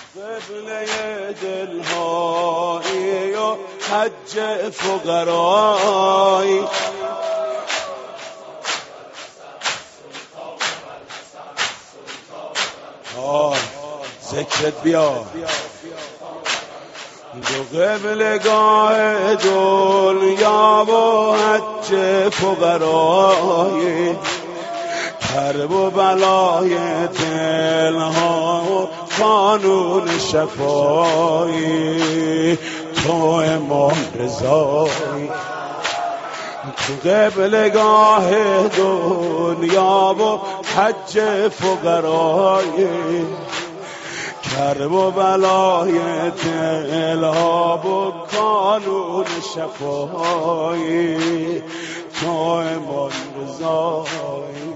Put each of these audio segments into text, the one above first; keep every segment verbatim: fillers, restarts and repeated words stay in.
قبله دلهایی و حج فقرایی آه ذکرت بیا دو قبلگاه دنیا و حج فقرایی کرب و بلای دلها و قانون شفایی تو امام رضایی تو قبلگاه دنیا و حج فقرایی کرب و بلای دلها و قانون شفایی تو امام رضایی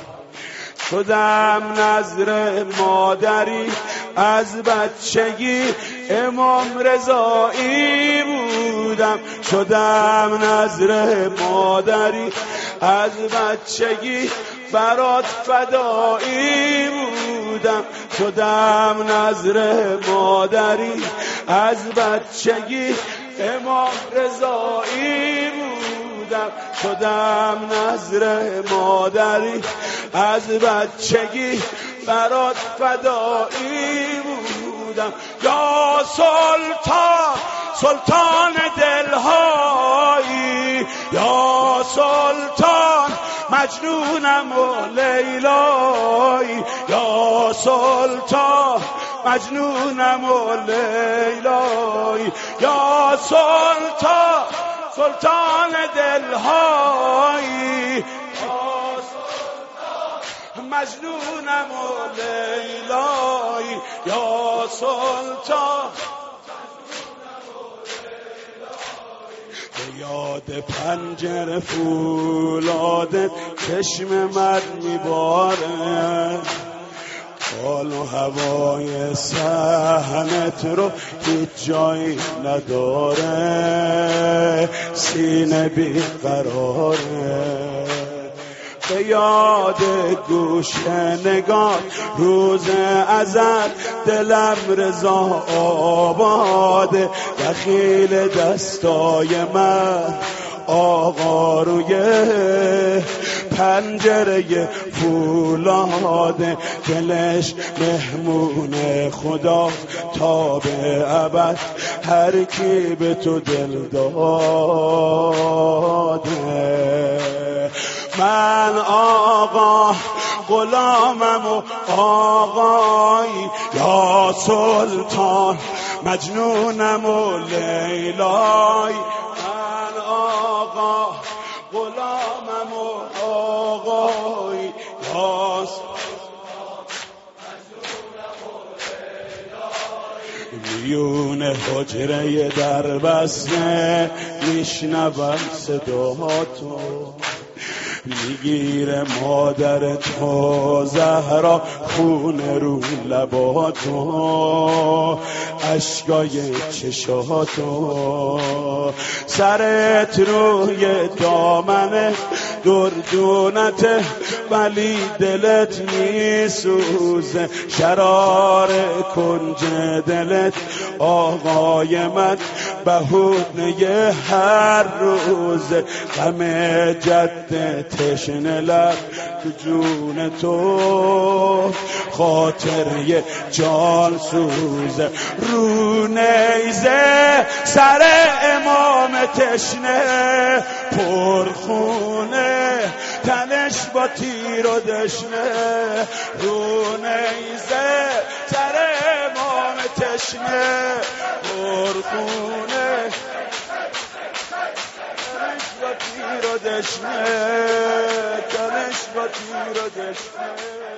شدم نظر مادری از بچگی امام رضایی بودم شدم نظر مادری از بچگی برات فدایی بودم شدم نظر مادری از بچگی امام رضایی بودم شدم نظر مادری از بچگی برات فدایی بودم یا سلطان سلطان دلهایی یا سلطان مجنونم و لیلایی یا سلطان مجنونم و لیلایی یا سلطان سلطان دلهایی مجنونم و لیلایی یا سلطان به یاد پنجره فولادت چشم من میباره حال و هوای صحنت رو هیچ جایی نداره سینه بیقراره به یاد گوشه نگاه روز ازل دلم رضا آباده دخیل دستای من آقا روی پنجره فولاد دلش مهمون خدا تا به ابد هر کی به تو دل داده من آقا غلامم و آقایی یا سلطان مجنونم و لیلایی من آقا غلامم و آقایی یا سلطان مجنونم و لیلایی میون حجره در بسته میشنوم صداتو میگیره مادر تو زهرا خون رو لباتو اشکای چشاتو سرت روی دامنه دردونته ولی دلت میسوزه شرار کنج دلت آقای من بهونه هر روز غم جد تشنه لب تو جون تو خاطر جان سوزه رو نیزه سر امام تشنه پرخونه تنش با تیر و دشنه رو نیزه سر امام تشنه پرخونه تنش با تیر و دشنه تنش با تیر و دشنه